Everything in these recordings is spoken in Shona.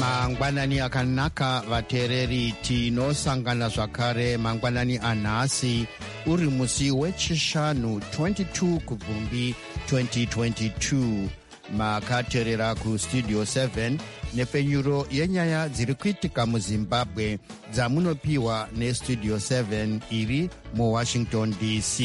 mangwanani akanaka vateereri, tinosangana zvakare mangwanani anhasi uri musi wechishanu 22 kubvumbi 2022. makateerera kustudio 7 nepfenyuro yenyaya dziri kuitika muzimbabwe dzamunopiwa nestudio 7 iri muwashington dc.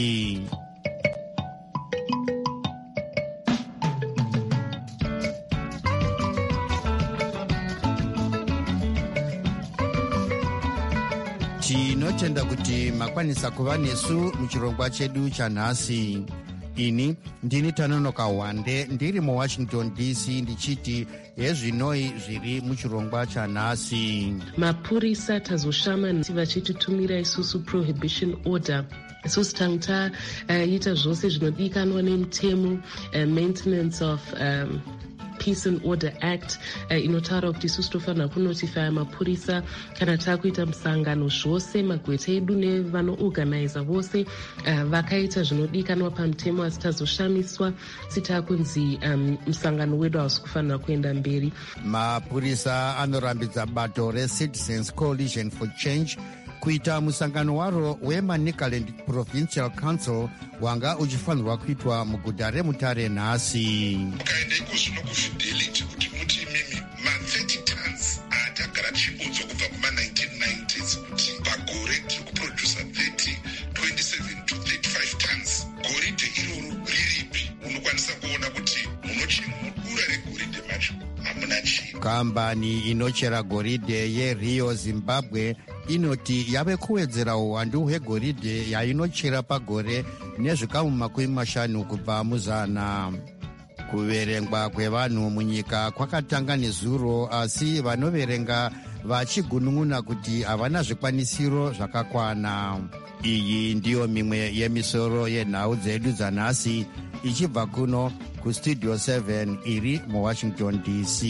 tinotenda kuti makwanisa kuva nesu muchirongwa chedu chanhasi. ini ndini Tanonoka Wande ndiri muwashington dc ndichiti hezvinoi zviri muchirongwa chanhasi. mapurisa tazoshama vachititumira isusu prohibition order. isusu tangu taita zvose zvinodikanwa nemutemo maintenance of Peace and Order Act inotaura kuti isusu tofanira kunotifya mapurisa kana takuita musangano zvose magweta edu nevanoorganiza vose vakaita zvinodikanwa pamutemo asi tazoshamiswa sitakunzi musangano wedu hausi kufanira kuenda mberi. mapurisa anorambidza bato reCitizens Coalition for Change kuita musangano waro weManicaland Provincial Council wanga uchifanirwa kuitwa muguta reMutare nhasi. ukaendeko zvino kufidelity kuti muti imimi ma30 tons atagara tichiudzwa kubva kuma1990s kuti pagore tiri kuprodusa 27 to 35 tons. goridhe iroro riripi? unokwanisa kuona kuti munodura regoridhe macho hamuna chinhu. kambani inochera goridhe yeRio Zimbabwe inoti yave kuwedzera uwandu hwegoridhe yainochera pagore nezvikamu 50 kubva muzana. kuverengwa kwevanhu munyika kwakatanga nezuro, asi vanoverenga vachigunun'una kuti havana zvikwanisiro zvakakwana. iyi ndiyo mimwe yemisoro yenhau dzedu dzanhasi ichibva kuno kustudio 7 iri muwashington dc.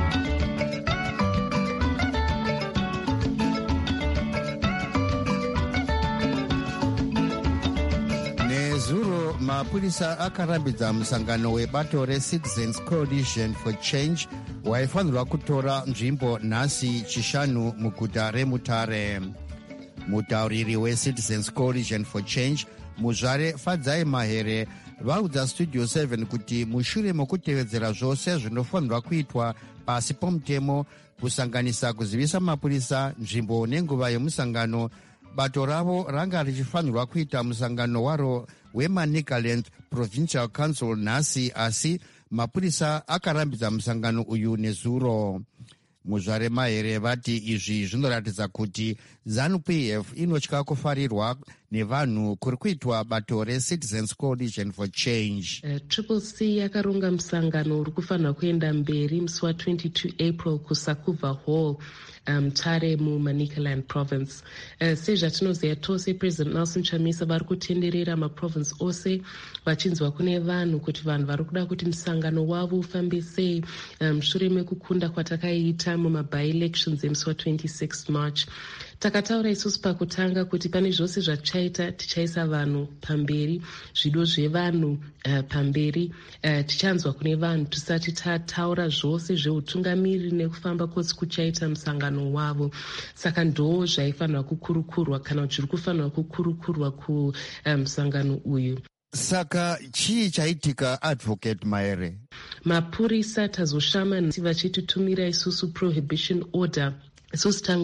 nezuro mapurisa akarambidza musangano webato reCitizens Coalition for Change waifanirwa kutora nzvimbo nhasi chishanu muguta reMutare. mutauriri weCitizens Coalition for Change muzvare Fadzai Mahere vaudza studio 7 kuti mushure mokutevedzera zvose zvinofanirwa kuitwa pasi pomutemo kusanganisa kuzivisa mapurisa nzvimbo nenguva yemusangano, bato ravo ranga richifanirwa kuita musangano waro weManicaland Provincial Council nhasi, asi mapurisa akarambidza musangano uyu nezuro. muzvare Mahere vati izvi zvinoratidza kuti ZANU-PF inotya kufarirwa nevanhu kuri kuitwa bato reCitizens Coalition for Change. Triple C yakaronga musangano uri kufanira kuenda mberi musi wa22 April kuSakuva Hall Mutare muManicaland province. Sezvatinoziva tose President Nelson Chamisa vari kutenderera maprovince ose vachinzwa kune vanhu kuti vanhu vari kuda kuti musangano wavo ufambe sei mushure mekukunda kwatakaita mumaby-elections emusi wa26 March. takataura isusu pakutanga kuti pane zvose zvatichaita tichaisa vanhu pamberi, zvido zvevanhu pamberi, tichanzwa kune vanhu tisati tataura zvose zveutungamiriri nekufamba kwose kuchaita musangano wavo. saka ndo zvaifanirwa kukurukurwa kana kuti zviri kufanirwa kukurukurwa kumusangano uyu. Saka chii chaitika Advocate Mahere? mapurisa tazoshama vachititumira isusu prohibition order. isusu tangu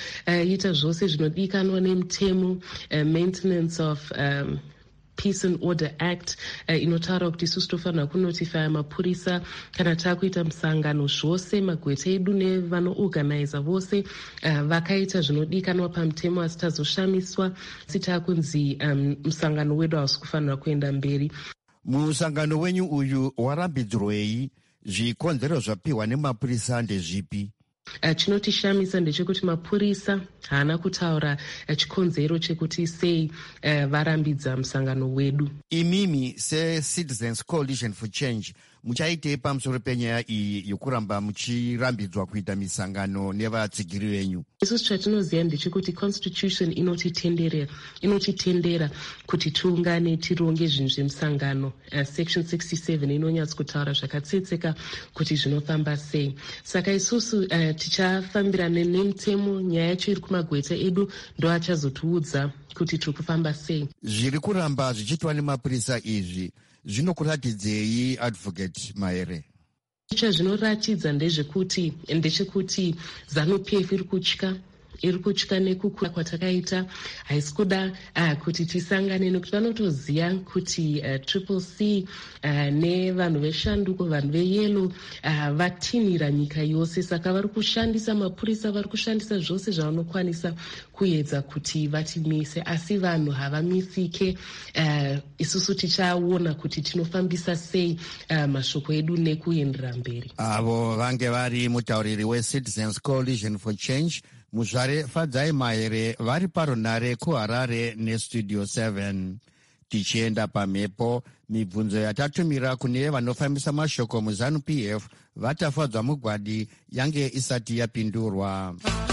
taita zvose zvinodikanwa nemutemo maintenance of Peace and Order Act inotaura kuti isusu tofanira kunotifya mapurisa kana takuita musangano zvose magweta edu nevanoorganiza vose vakaita zvinodikanwa pamutemo asi tazoshamiswa sitakunzi musangano wedu hausi kufanira kuenda mberi. musangano wenyu uyu warambidzirwei? zvikonzero zvapiwa nemapurisa ndezvipi? chinotishamisa ndechekuti mapurisa haana kutaura chikonzero chekuti sei varambidza musangano wedu. imimi seCitizens Coalition for Change muchaitei pamusoro penyaya iyi yokuramba muchirambidzwa kuita misangano nevatsigiri venyu? Isusu chatinoziva ndechekuti constitution inotitendera kuti tiungane tironge zvinhu zvemusangano. Section 67 inonyatsotaura zvakatsetseka kuti zvinofamba sei. Saka isusu tichafambirana nemutemo. Nyaya yacho iri kumagweta edu ndo achazotiudza kuti tiri kufamba sei. Zviri kuramba zvichiitwa nemapurisa izvi zvinokuratidzei, Advocate Maere? Chazvinoratidza ndechekuti ZANU-PF iri kutya nekukura kwatakaita. Haisi kuda kuti tisangane nekuti vanotoziva kuti Triple C nevanhu veshanduko, vanhu veyelo vatinhira nyika yose. Saka vari kushandisa mapurisa, vari kushandisa zvose zvavanokwanisa kuedza kuti vatimise, asi vanhu havamisike. Isusu tichaona kuti tinofambisa sei mashoko edu nekuenderera mberi. Avo vange vari mutauriri weCitizens Coalition for Change, Muzvare Fadzai Maere, vari paRunare kuHarare neStudio 7. Tichienda pamhepo, mibvunzo yatatumira kune vanofambisa mashoko muZANU-PF vatafadzwa mugwadi yange isati yapindurwa.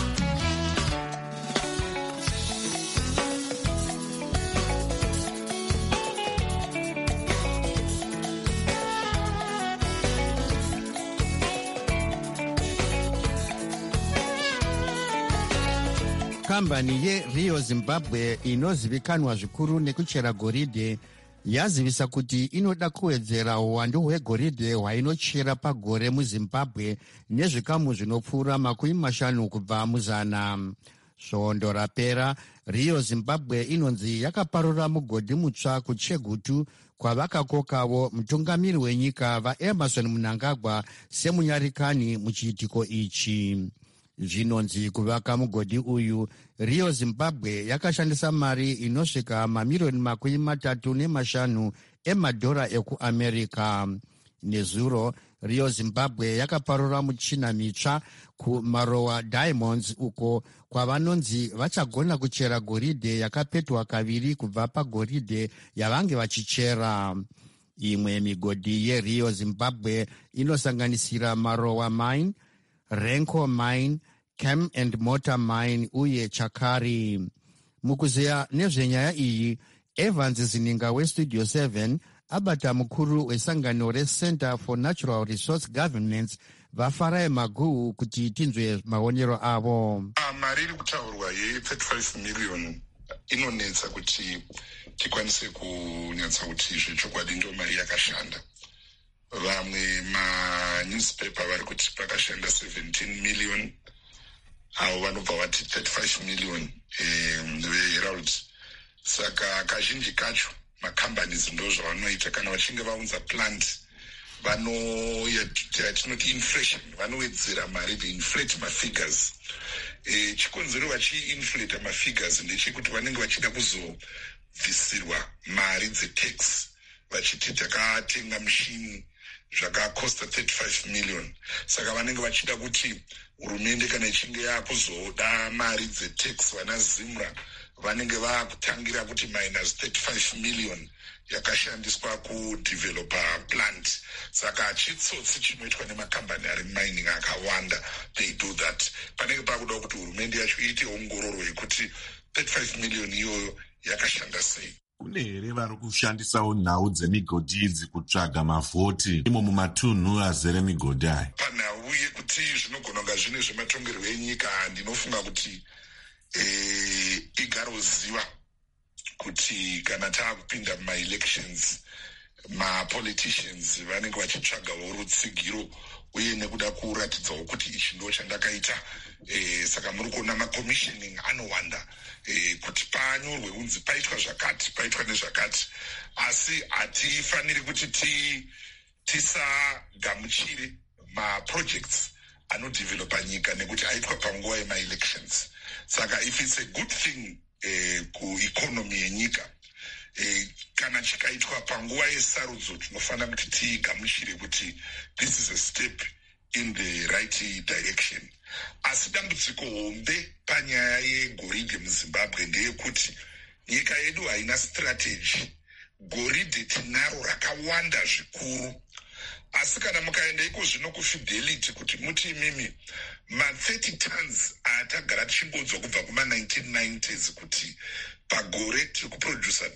Kambani yeRio Zimbabwe inozivikanwa zvikuru nekuchera goridhe yazivisa kuti inoda kuwedzera uwandu hwegoridhe hwainochera pagore muZimbabwe nezvikamu zvinopfuura 50 kubva muzana. Svondo rapera, Rio Zimbabwe inonzi yakaparura mugodhi mutsva kuChegutu kwavakakokavo mutungamiri wenyika vaEmmerson Mnangagwa semunyarikani muchiitiko ichi. Zvinonzi kuvaka mugodhi uyu, Rio Zimbabwe yakashandisa mari inosvika mamirioni 35 emadhora ekuAmerica. Nezuro, Rio Zimbabwe yakaparura muchina mitsva kuMarowa Diamonds uko kwavanonzi vachagona kuchera goridhe yakapetwa kaviri kubva pagoridhe yavange vachichera. Imwe migodhi yeRio Zimbabwe inosanganisira Marowa Mine, Renko Mine, Cam and Motor Mine uye Chakari. Mukuzeya nezvenyaya iyi, Evans Zininga weStudio 7 abata mukuru wesangano reCenter for Natural Resource Governance vaFarai Maguhu kuti tinzwe maonero avo. Mari iri kutaurwa ye35 million inonetsa kuti tikwanise kunyatsa kuti zvechokwadi ndo mari yakashanda. Vamwe manewspaper vari kuti pakashanda 17 million, avo vanobva vati 35 million veHerald. Saka kazhinji kacho macompanies ndo zvavanoita kana vachinge vaunza plant tinoti inflation, vanowedzera mari, inflate mafigures. Chikonzero vachiinflate mafigures ndechekuti vanenge vachida kuzobvisirwa mari dzetax, vachiti takatenga mushini zvakakosta 35 million. Saka vanenge vachida kuti hurumende kana ichinge yakuzoda mari dzetax, vana Zimra vanenge vakutangira kuti minus 35 million yakashandiswa kudevelopa plant. Saka chitsotsi chinoitwa nemakambani ari mining akawanda, they do that. Panenge pakuda kuti hurumende yacho iite ongororo yekuti 35 million iyoyo yakashanda sei. Kune here vari kushandisawo nhau dzemigodhi idzi kutsvaga mavhoti imo mumatunhu azere migodhi aya? Panhau yekuti zvinogona kunga zvine zvematongerwo enyika, ndinofunga kuti igaroziva kuti kana taakupinda mumaelections mapoliticians vanenge vachitsvagawo rutsigiro uye nekuda kuratidzawo kuti ichi ndo chandakaita. Saka muri kuona macommissioning anowanda kuti panyorwe unzi paitwa zvakati, paitwa nezvakati, asi hatifaniri kuti tisagamuchire maprojects anodevelopa nyika nekuti aitwa panguva yemaelections. Saka if it's a good thing kueconomy yenyika, kana chikaitwa panguva yesarudzo tinofanira kuti tigamuchire kuti this is a step in the right direction. Asi dambudziko hombe panyaya yegoridhe muZimbabwe ndeyekuti nyika yedu haina strategy. Goridhe tinaro rakawanda zvikuru, asi kana mukaenda iko zvino kufidelity kuti muti imimi ma-30 tons atagara tichingodzwa kubva kuma-1990s kuti pagore tiri kuprodusa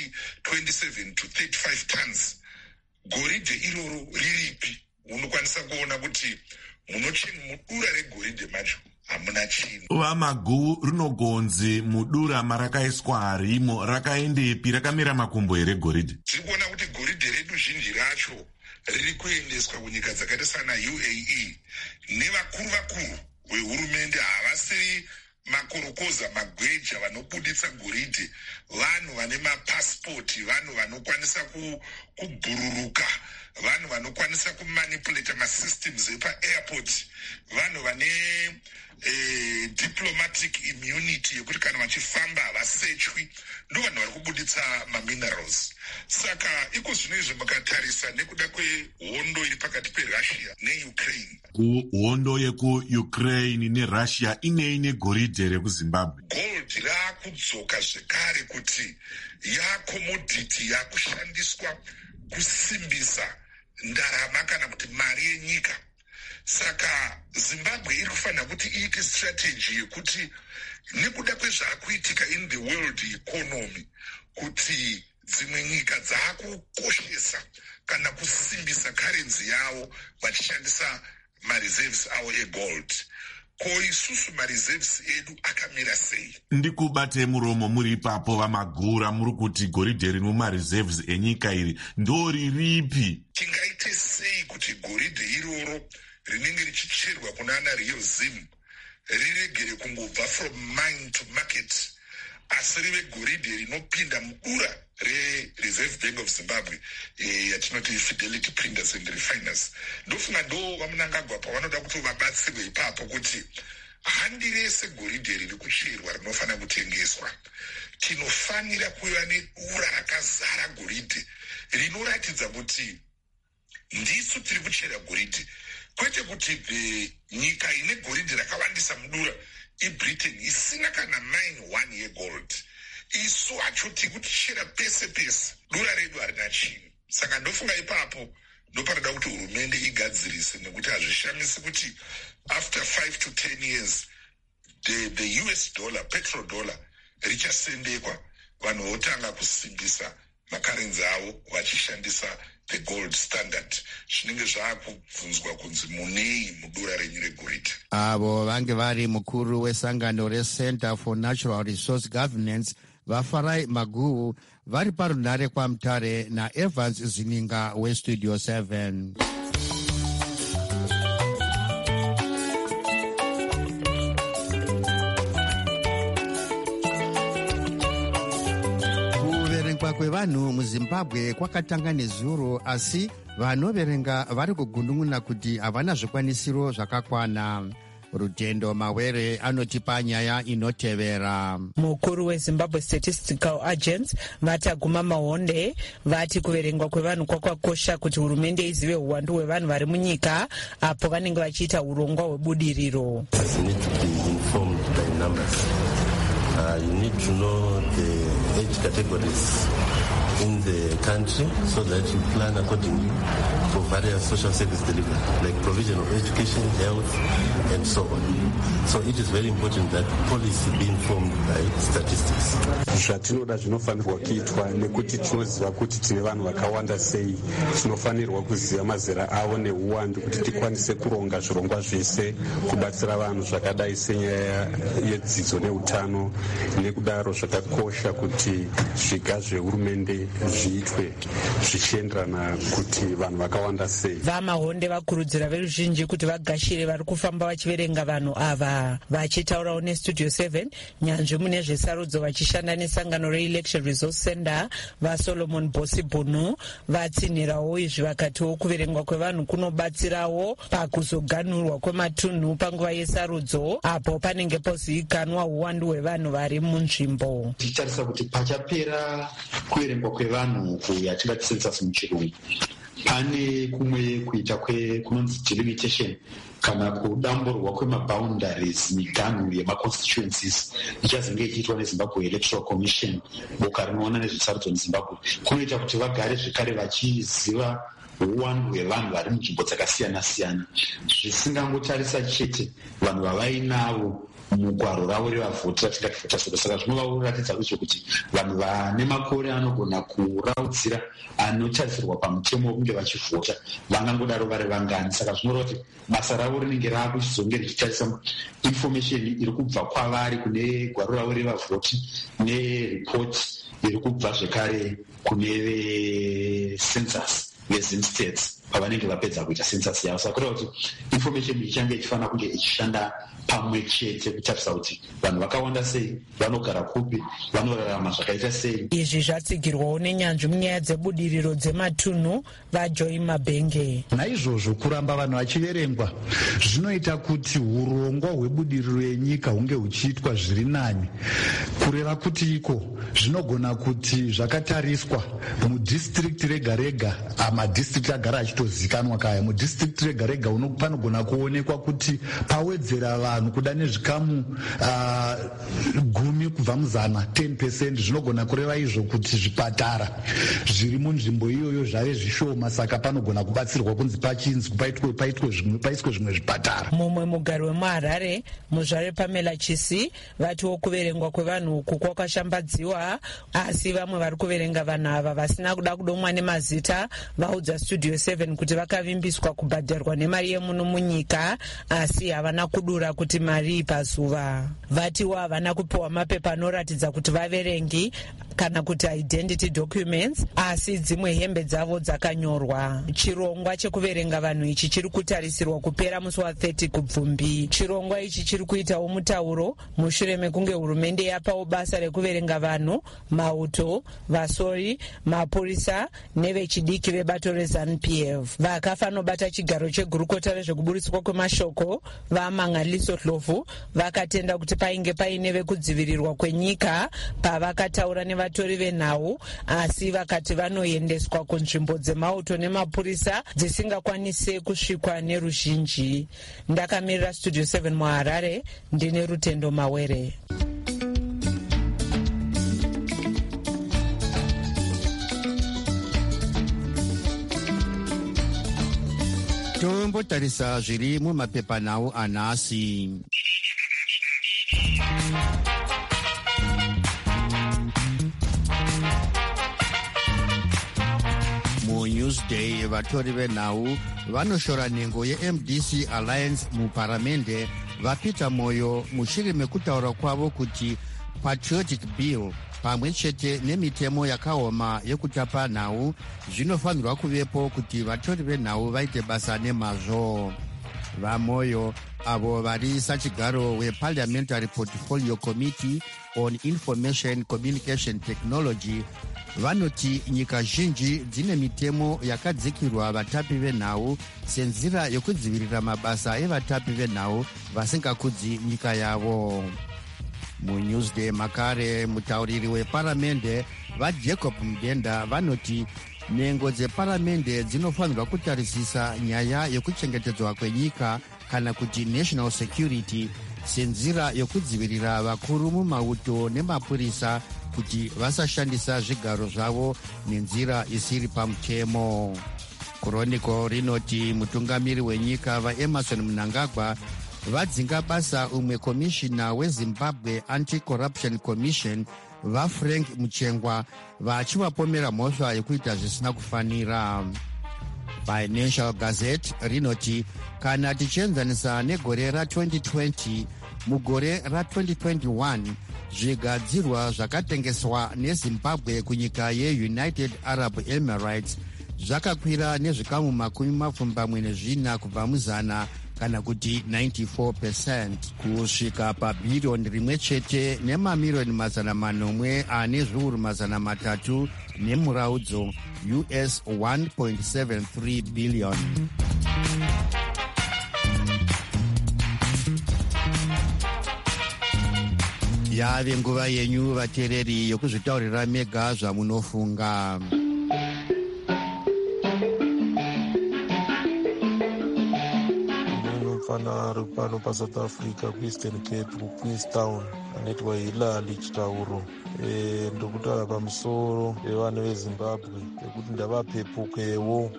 27 to 35 tons. Goridhe iroro riripi? Unokwanisa kuona kuti mudura regoridhe macho hamuna chinhu. Vamaguhu rinogonzi mudura marakaiswa harimo rakaendepi, rakamera makumbo here goridhe? Tiri kuona kuti goridhe redu zhinji racho riri kuendeswa kunyika dzakaita sana UAE nevakuru vehurumende. Havasiri makorokoza magweja vanobuditsa goridhe, vanhu vane mapasipoti, vanhu vanokwanisa kubhururuka, vanhu vanokwanisa kumanipulata masystems epa-airport, vanhu vane diplomatic immunity yekuti kana vachifamba havasechwi, ndo vanhu vari kubuditsa maminerals. Saka iko zvino izvo mukatarisa nekuda kwehondo iri pakati perussia neukraine, kuhondo yekuukraine nerussia ineine goridhe rekuzimbabwe, gold raakudzoka zvekare kuti yakomodhiti yakushandiswa kusimbisa ndarama kana kuti mari yenyika. Saka Zimbabwe iri kufanira kuti iite strategy yekuti nekuda kwezvaakuitika in the world economy, kuti dzimwe nyika dzaakukoshesa kana kusimbisa karenzi yavo vachishandisa mareserves avo egold. Ko isusu mareserves edu akamira sei? Ndikubate muromo muri ipapo vamagura, muri kuti goridhe riri mumareserves enyika iri ndo riripi? Tingaite sei kuti goridhe iroro rinenge richicherwa kunana Rio Zim riregere kungobva from mine to market, asi rive goridhe rinopinda mudura reReserve Bank of Zimbabwe yatinoti Fidelity Printers and Refiners. Ndofunga ndo vamunangagwa pavanoda kuti vabatsirwe ipapo kuti handi rese goridhe riri kucherwa rinofanira kutengeswa. Tinofanira kuva nedura rakazara goridhe rinoratidza kuti ndisu tiri kuchera goridhe, kwete kuti nyika ine goridhe rakawandisa mudura iBritain isina kana mine 1 yegold. Isu hacho tiri kutichera pese pese, dura redu harina chinhu. Saka ndofunga ipapo ndopanoda kuti hurumende igadzirise, nekuti hazvishamisi kuti after 5 to 10 years the US dollar, petrodollar richasendekwa, vanhu votanga kusimbisa makarenzi avo vachishandisa the gold standard. Zvinenge zvakubvunzwa kunzi munei mudura renyu regoridhe. Avo vange vari mukuru wesangano reCenter for Natural Resource Governance vaFarai Maguhu vari parunhare kwaMutare naEvans Zininga weStudio 7. Kuverengwa kwevanhu muZimbabwe kwakatanga nezuro, asi vanoverenga vari kugunun'una kuti havana zvikwanisiro zvakakwana. Rutendo Mawere anotipa nyaya inotevera. Mukuru weZimbabwe Statistical Agents vataguma mahonde vati kuverengwa kwevanhu kwakakosha kuti hurumende izive uwandu hwevanhu vari munyika apo vanenge vachiita urongwa hwebudiriro. You need to know the age categories in the country so that you plan accordingly for various social service delivery, like provision of education, health, and so on. So it is very important that policy be informed by statistics. Zvatinoda zvinofanirwa kuitwa nekuti tinoziva kuti tine vanhu vakawanda sei, tinofanirwa kuziva mazera avo neuwandu kuti tikwanise kuronga zvirongwa zvese kubatsira vanhu zvakadai senyaya yedzidzo neutano. Nekudaro zvakakosha kuti zviga zvehurumende zviitwe zvichienderana kuti vanhu vakawanda sei. Vamahonde vakurudzira veruzhinji kuti vagashire vari kufamba vachiverenga vanhu ava. Vachitaurawo neStudio 7, nyanzvi mune zvesarudzo vachishanda nesangano reElection Resource Center vaSolomon Bosibunu vatsinhirawo izvi vakatiwo kuverengwa kwevanhu kunobatsirawo pakuzoganhurwa kwematunhu panguva yesarudzo apo panenge pozikanwa uwandu hwevanhu vari munzvimbo. Tichitarisa kuti pachapera kuverengwa kwevanhu yatingati census muchirungu, pane kumwe kuita kunonzi delimitation kana kudamburwa kwemaboundaries miganhu yemaconstituencies ichazenge ichiitwa neZimbabwe Electoral Commission, boka rinoona nezvesarudzo muZimbabwe, kunoita kuti vagare zvekare vachiziva uwandu hwevanhu vari munzvimbo dzakasiyana-siyana, zvisingangotarisa chete vanhu vavainavo mugwaro ravo revavhoti ratingati votasoro. Saka zvinovaratidza izvo kuti vanhu vane makore anogona kuraudzira anotarisirwa pamutemo wekunge vachivhota vangangodaro vari vangani. Saka zvinoreva kuti basa ravo rinenge raakuchizonge richitarisa information iri kubva kwavari kune gwaro ravo revavhoti neripoti iri kubva zvekare kune vecensus vezim states pavanenge vapedza kuita census yavo. Saka kureva kuti information ichange ichifanira kunge ichishanda pamwe chete kutarisa kuti vanhu vakawanda sei, vanogara kupi, vanorarama zvakaita sei. Izvi zvatsigirwawo nenyanzvi munyaya dzebudiriro dzematunhu vaJoy Mabhenge. Naizvozvo kuramba vanhu vachiverengwa zvinoita kuti urongwa hwebudiriro yenyika hunge huchiitwa zviri nani. Kureva kuti iko zvinogona kuti zvakatariswa mudhistrict rega rega, madhistrict agara achitozikanwa kaya, mudhistrict rega rega panogona kuonekwa kuti pawedzera vanhu kuda nezvikamu 10 kubva muzana 10%, zvinogona kureva izvo kuti zvipatara zviri munzvimbo iyoyo zvave zvishoma, saka panogona kubatsirwa kunzi pachinzi paiswe zvimwe zvipatara. Mumwe mugari wemuHarare, muzvare Pamela Chisi, vatiwo kuverengwa kwevanhu uku kwakashambadziwa, asi vamwe vari kuverenga vanhu ava vasina kuda kudomwa nemazita vaudza Studio 7 kuti vakavimbiswa kubhadharwa nemari yemuno munyika, asi havana kudura kuti mari pazuva. Vatiwo havana kupiwa mapepa anoratidza kuti vaverengi kana kuti identity documents, asi dzimwe hembe dzavo dzakanyorwa. Chirongwa chekuverenga vanhu ichi chiri kutarisirwa kupera musi wa30 kubvumbi. Chirongwa ichi chiri kuitawo mutauro mushure mekunge hurumende yapawo basa rekuverenga vanhu mauto, vasori, mapurisa nevechidiki vebato reZANU-PF. Vakafanobata chigaro chegurukota rezvekuburiswa kwemashoko vaMangaliso Dlovu vakatenda kuti painge paine vekudzivirirwa kwenyika pavakataura nevatori venhau, asi vakati vanoendeswa kunzvimbo dzemauto nemapurisa dzisingakwanise kusvikwa neruzhinji. Ndakamirira Studio 7 muHarare, ndine Rutendo Mawere. tombotarisa zviri mumapepanhau anhasi. muNewsday vatori venhau vanoshora nhengo yeMDC Alliance muparamende vapita moyo mushure mekutaura kwavo kuti Patriotic Bill pamwe chete nemitemo yakaoma yekutapa nhau zvinofanirwa kuvepo kuti vatori venhau vaite basa nemazvo. Vamoyo avo vari sachigaro weParliamentary Portfolio Committee on Information Communication Technology vanoti nyika zhinji dzine mitemo yakadzikirwa vatapi venhau senzira yokudzivirira mabasa evatapi venhau vasingakudzi nyika yavo. muNewsday makare mutauriri weparamende vaJacob Mudenda vanoti nhengo dzeparamende dzinofanirwa kutarisisa nyaya yekuchengetedzwa kwenyika kana kuti national security senzira yokudzivirira vakuru mumauto nemapurisa kuti vasashandisa zvigaro zvavo nenzira isiri pamutemo. Chronicle rinoti mutungamiri wenyika vaEmerson Mnangagwa vadzinga basa umwe komishina weZimbabwe Anti-Corruption Commission vaFrank Muchengwa vachivapomera mhosva yekuita zvisina kufanira. Financial Gazette rinoti kana tichienzanisa negore ra2020 mugore ra2021 zvigadzirwa zvakatengeswa neZimbabwe kunyika yeUnited Arab Emirates zvakakwira nezvikamu 24 kubva muzana kana kuti 94% kusvika pabhiriyoni rimwe chete nemamiliyoni 800 nemuraudzo US 1.73 billion. Yave nguva yenyu vateereri yokuzvitaurira mega zvamunofunga. mufana ari pano pasouth africa kueastern cape kuqueenstown anoitwa Hilali Chitauro. Ndokutaura pamusoro pevanhu vezimbabwe ekuti ndavapepukewo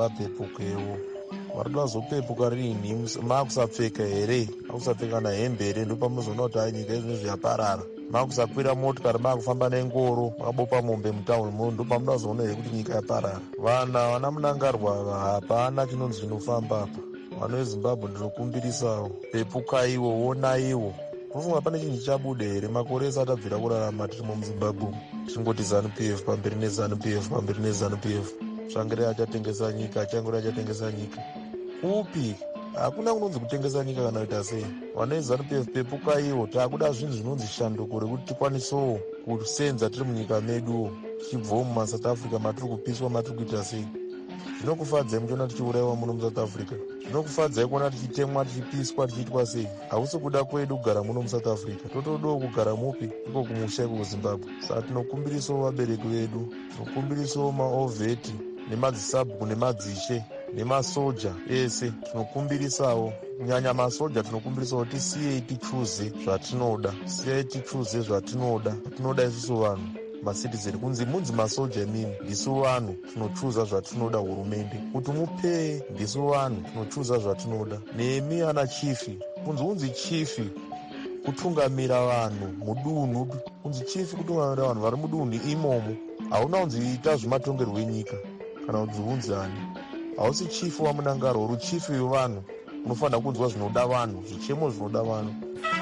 vari vazopepuka rini? Maakusapfeka here? Maakusapfeka nahembe here? Ndopamuzoona kuti hai nyika izvino zvaparara. Maakusakwira motikari, maakufamba nengoro, makabopa mombe mutauni muno, ndopamunozoona here kuti nyika yaparara. Vana munangarwa ava hapana chinonzi chinofamba apa. Vanhu vezimbabwe ndinokumbirisawo, pepukaiwo, onaiwo. Mufunga pane chinhu chichabuda here? Makore ese atabvira kurarama tirimo muzimbabwe, tichingoti ZANU-PF pamberi neZANU-PF pamberi neZANU-PF. Tsvangirai achatengesa nyika, Changuri achatengesa nyika. Upi? Hakuna kunonzi kutengesa nyika kana kuita sei. Vana veZANU-PF pepukaiwo, taakuda zvinhu zvinonzi shanduko rekuti tikwanisewo kusenza tiri munyika meduwo, tichibvawo mumaSouth Africa matiri kupiswa, matiri kuita sei. Zvinokufadzai muchiona tichiurayiwa muno muSouth Africa? Zvinokufadzai kuona tichitemwa, tichipiswa, tichiitwa sei? Hausi kuda kwedu kugara muno muSouth Africa, totodawo kugara mupi? Iko kumusha, iko kuZimbabwe. Saka tinokumbirisawo vabereki vedu, tinokumbirisawo maovheti nemadzisabhuku nemadzishe nemasoja ese, tinokumbirisawo kunyanya masoja, tinokumbirisawo tisiyei tichuze zvatinoda, siyai tichuze zvatinoda. Tinoda isusu vanhu macitizen, kunzi munzi masoja mimi, ndisu vanhu tinochuza zvatinoda. Hurumende kuti mupee, ndisu vanhu tinochuza zvatinoda. Nemi ana chifi, unzi chifi kutungamira vanhu mudunhu, unzi chifi kutungamira vanhu vari mudunhu imomo. Hauna unzi ita zvematongerwo enyika kana kunzi unzani. Hausi chifi wamunangaro, uri chifi wevanhu, unofanira kunzwa zvinoda vanhu, zvichemo zvinoda vanhu.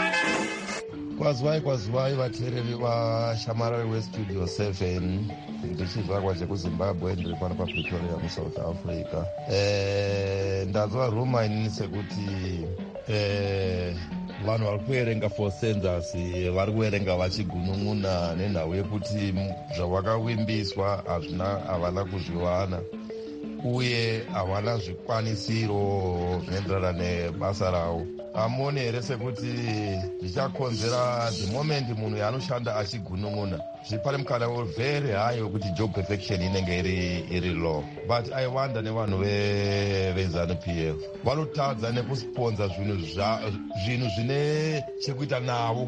Kwazivai vateereri vashamarari westudio 7, ndichivhakwa chekuzimbabwe, ndiri pano papretoria muSouth Africa. Ndanzwa ruma inini sekuti vanhu vari kuerenga for census vari kuerenga vachigunun'una nenhau yekuti zvavakavimbiswa havana kuzviwana, uye havana zvikwanisiro zvinoenderana nebasa ravo. Hamuoni here sekuti zvichakonzera the moment munhu yaanoshanda achigunun'una, zvipane mukana very high wekuti job perfection inenge iri low. But I wonder nevanhu veZANU-PF vanotadza nekusponza zvinhu zvine chekuita navo.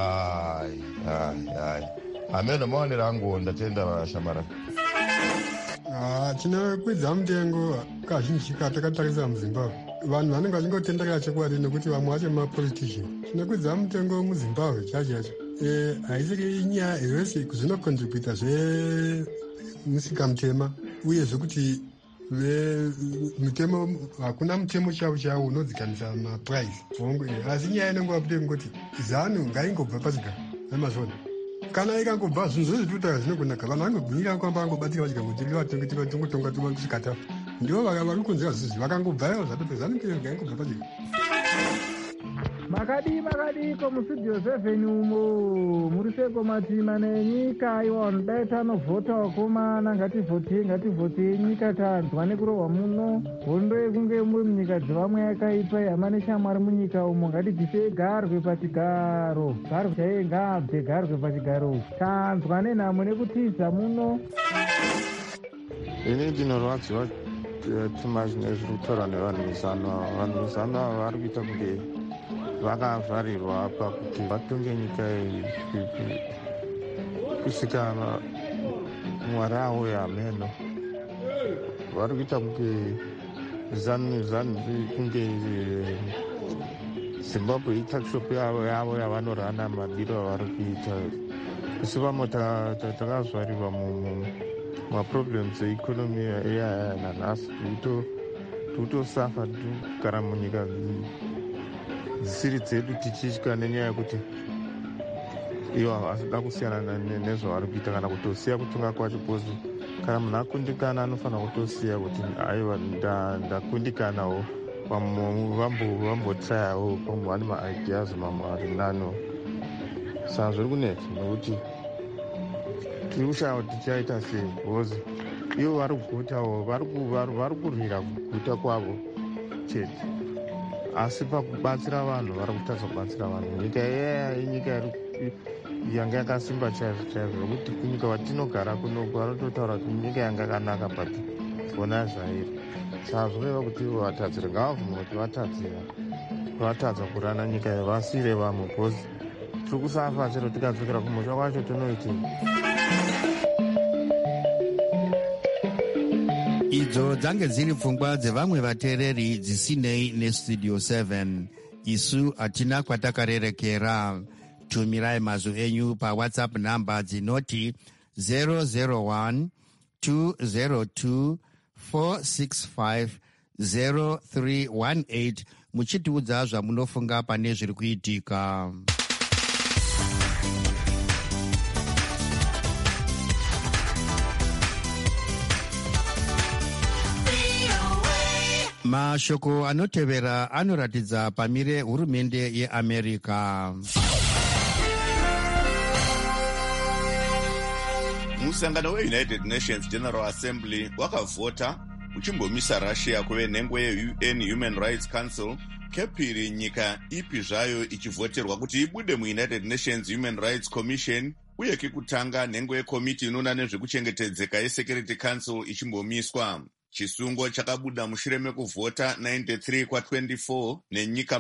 Hameno maonero angu, ndatenda vashamara. Tinokwidza mutengo kazhinji katakatarisa muZimbabwe. Vanhu vanenge vachingotenderera chekwadi nekuti vamwe vacho mapolitician. Tinokwidza mutengo muZimbabwe chacho. Haisiri nyaya zvese zvinokontributa zvemusika mutema, uye zvekuti mutemo, hakuna mutemo chavo unodzikamisa maprice. Asi nyaya inongova kuti ZANU ngaingobva pachigaro namazvona. Kana ikangobva zvinhu zvose tinotaura zvinogonaka, vanhu vangogwinyira kwamba vangobatsira vachigamutongotonga kusvikata. Ndivo vari kunzira zvizi vakangobvayo zvatope ZANU-PF ngaingobva pachigaro. Makadiko mustudio 7 umo muri sekomatima nenyika iwa dai tanovhota wakomana, ngativhotei nyika, tanzwa nekurohwa muno. Hondo yekunge muri munyika dzevamwe yakaipa, hama neshamwari munyika umo, ngatibvisei garwe pachigaro, garwe chaiye ngabve garwe pachigaro, tanzwa nenhamo nekutiza muno. Ini ndinorwadziwa tuma zvine zviri kutaura nevanhu vezANU. Vanhu vezANU ava vari kuita kunge vakavharirwa apa kuti vatonge nyika kusvika mwari avo yameno. Vari kuita kunge ZANU kunge Zimbabwe itakishop yavo yavanorana madiro avari kuita. Isu vamwe takazvarirwa maproblems eikonomi yanhasi, tikutosafa tikugara munyika dzisiri dzedu tichitya nenyaya yekuti ivo havasida kusiyana nezvavari kuita kana kutosiya kutonga kwacho. Pozi kana munhu akundikana anofanira kutosiya kuti aiwa ndakundikanawo, vambotrayawo, pamwe vane maideas mamwe ari nano. Saka zviri kunetsa nekuti tiri kushaya kuti tichaita sei, because ivo vari kugutawo, vari kurwira kuguta kwavo chete, asi pakubatsira vanhu vari kutadza kubatsira vanhu. Nyika inyika yanga yakasimba chaizvo zvokuti kunyika kwatinogara kunoku vanototaura kuti nyika yanga yakanaka, but ona zvairi. Saka zvoreva kuti ivo vatadzire, ngavabvume kuti vatadzira. vatadza kurana nyika yavasire vamwe bhozi tiri kusafa chero tikadzokera kumusha kwacho tinoitii. idzo dzange dziri pfungwa dzevamwe vateereri dzisinei nestudio 7. isu hatina kwatakarerekera. tumirai mazwi enyu pawhatsapp namba dzinoti 001 202 465 0318 muchitiudza zvamunofunga pane zviri kuitika. mashoko anotevera anoratidza pamire hurumende yeamerica. musangano weunited nations general assembly wakavhota uchimbomisa russia kuve nhengo yeun human rights council kepiri nyika ipi zvayo ichivhoterwa kuti ibude muunited nations human rights commission, uye kekutanga nhengo yekomiti inoona nezvekuchengetedzeka yesecurity council ichimbomiswa. chisungo chakabuda mushure mekuvhota 93 kwa24 nenyika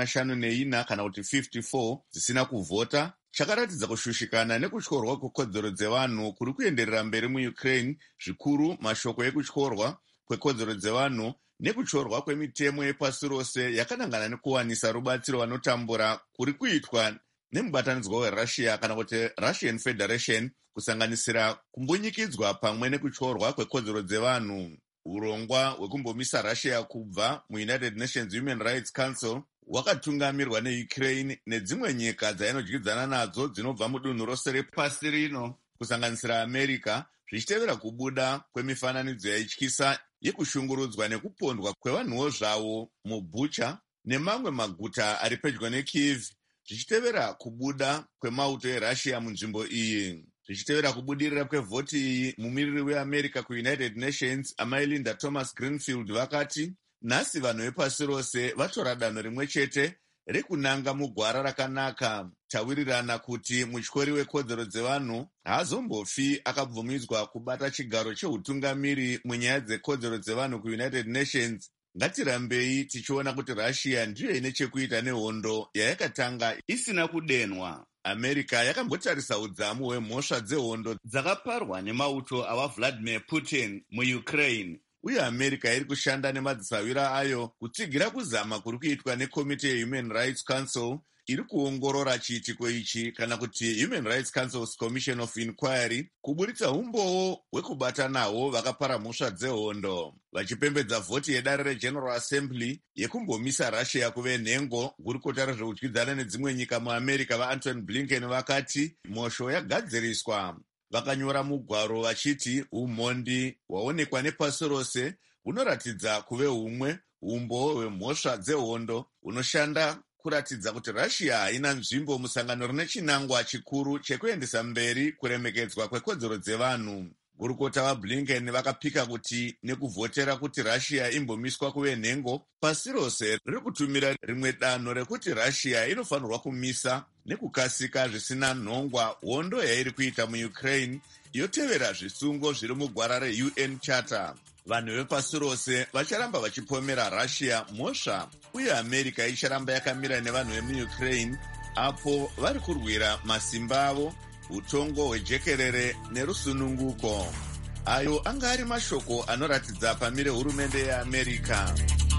54 kana kuti 54 dzisina kuvhota, chakaratidza kushushikana nekutyorwa kwekodzero dzevanhu kuri kuenderera mberi muukraine, zvikuru mashoko ekutyorwa kwekodzero dzevanhu nekutyorwa kwemitemo yepasi rose yakanangana nekuwanisa rubatsiro vanotambura kuri kuitwa nemubatanidzwa werussia kana kuti russian federation, kusanganisira kumbunyikidzwa pamwe nekutyorwa kwekodzero dzevanhu. urongwa hwekumbomisa russia kubva muunited nations human rights council hwakatungamirwa neukraine nedzimwe nyika dzainodyidzana nadzo dzinobva mudunhu rose repasi rino, kusanganisira america, zvichitevera kubuda kwemifananidzo yaityisa yekushungurudzwa nekupondwa kwevanhuwo zvavo mubucha nemamwe maguta ari pedyo nekiev, zvichitevera kubuda kwemauto erussia munzvimbo iyi. zvichitevera kubudirira kwevhoti iyi, mumiriri weamerica kuunited nations amai Linda Thomas Greenfield vakati nhasi vanhu vepasi rose vatora danho rimwe chete rekunanga mugwara rakanaka, tawirirana kuti mutyori wekodzero dzevanhu haazombofi akabvumidzwa kubata chigaro cheutungamiri munyaya dzekodzero dzevanhu kuunited nations. ngatirambei tichiona kuti russia ndiyo ine chekuita nehondo yayakatanga isina kudenwa. america yakambotarisa udzamu hwemhosva dzehondo dzakaparwa nemauto avaVladimir Putin muukraine, uye america iri kushanda nemadzisawira ayo kutsigira kuzama kuri kuitwa nekomiti yehuman rights council iri kuongorora chiitiko ichi, kana kuti human rights council's commission of inquiry, kuburitsa umboo hwekubata nahwo vakapara mhosva dzehondo. vachipembedza vhoti yedare regeneral assembly yekumbomisa russia kuve nhengo, gurukota rezveudyidzana nedzimwe nyika muamerica vaAntony Blinken vakati mhosho yagadziriswa. vakanyora mugwaro vachiti umhondi hwaonekwa nepasi rose hunoratidza kuve humwe umboo hwemhosva dzehondo hunoshanda kuratidza kuti russia haina nzvimbo musangano rine chinangwa chikuru chekuendesa mberi kuremekedzwa kwekodzero dzevanhu. gurukota vaBlinken vakapika kuti nekuvhotera kuti russia imbomiswa kuve nhengo, pasi rose riri kutumira rimwe danho rekuti russia inofanirwa kumisa nekukasika zvisina nhongwa hondo yairi kuita muukraine, yotevera zvisungo zviri mugwara reUN Charter. vanhu vepasi rose vacharamba vachipomera russia mhosva, uye america icharamba yakamira nevanhu vemuukraine apo vari kurwira masimba avo, utongo hwejekerere nerusununguko. ayo anga ari mashoko anoratidza pamire hurumende yeamerica.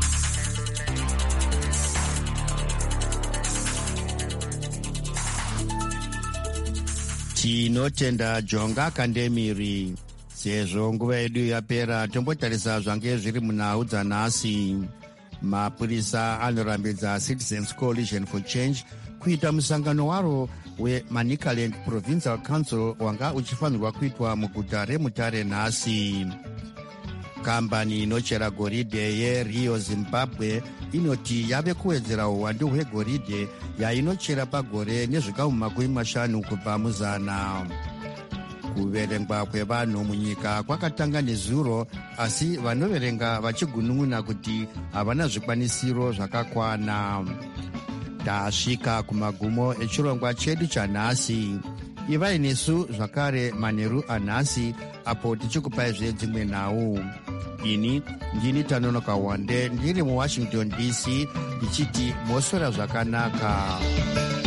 tinotenda Jonga Kandemiri. sezvo nguva yedu yapera, tombotarisa zvange zviri munhau dzanhasi. mapurisa anorambidza Citizens Coalition for Change kuita musangano waro weManicaland Provincial Council wanga uchifanirwa kuitwa muguta reMutare nhasi. kambani inochera goridhe yeRio Zimbabwe inoti yave kuwedzera uwandu hwegoridhe yainochera pagore nezvikamu 50 kubva muzana. kuverengwa kwevanhu munyika kwakatanga nezuro, asi vanoverenga vachigunun'una kuti havana zvikwanisiro zvakakwana. tasvika kumagumo echirongwa chedu chanhasi. ivai nesu zvakare manheru anhasi, apo tichikupaizve dzimwe nhau. ini ndini Tanonoka Wande ndiri muWashington DC ndichiti moswera zvakanaka.